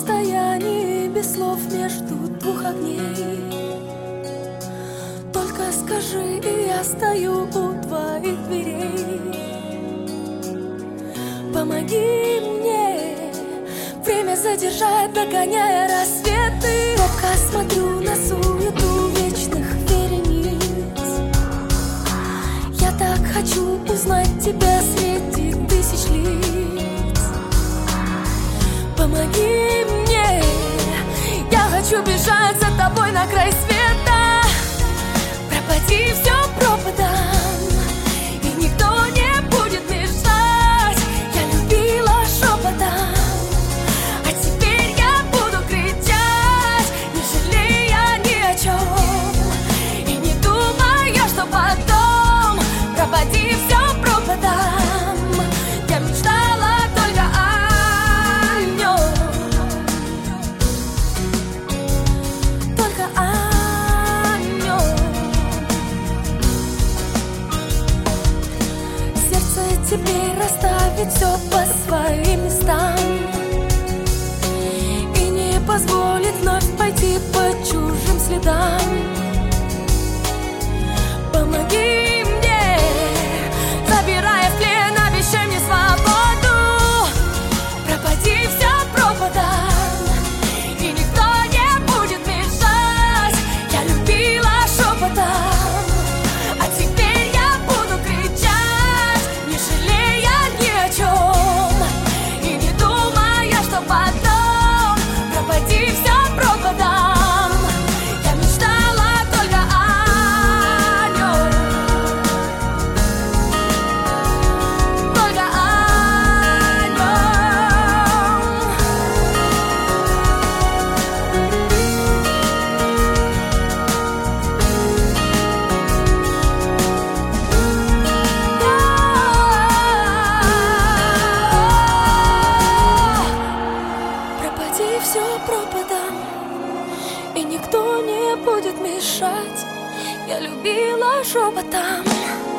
расстоянии, без слов между двух огней. Только скажи, и я стою у твоих дверей. Помоги мне время задержать, догоняя рассветы. Робко смотрю на суету вечных верениц. Я так хочу узнать тебя среди тысяч лиц. Помоги мне, я хочу бежать за тобой на край света. Пропади все пропадом, и никто не будет мешать. Я любила шепотом, а теперь я буду кричать, не жалея ни о чем, и не думая, что потом. Пропади все пропадом, я мечтала только о нем, только о нем. Сердце теперь расставит все по своим местам и не позволит вновь пойти по чужим следам. Помоги мне, забирая в плен, обещай мне свободу. Пропади все пропадом, и никто не будет мешать. Я любила шепотом, а теперь я буду кричать, не жалея ни о чем, и не думая, что потом. Пропади все пропадом, я мечтала только о нем, только о нем. Пропади все пропадом, и никто не будет мешать. Я любила шепотом.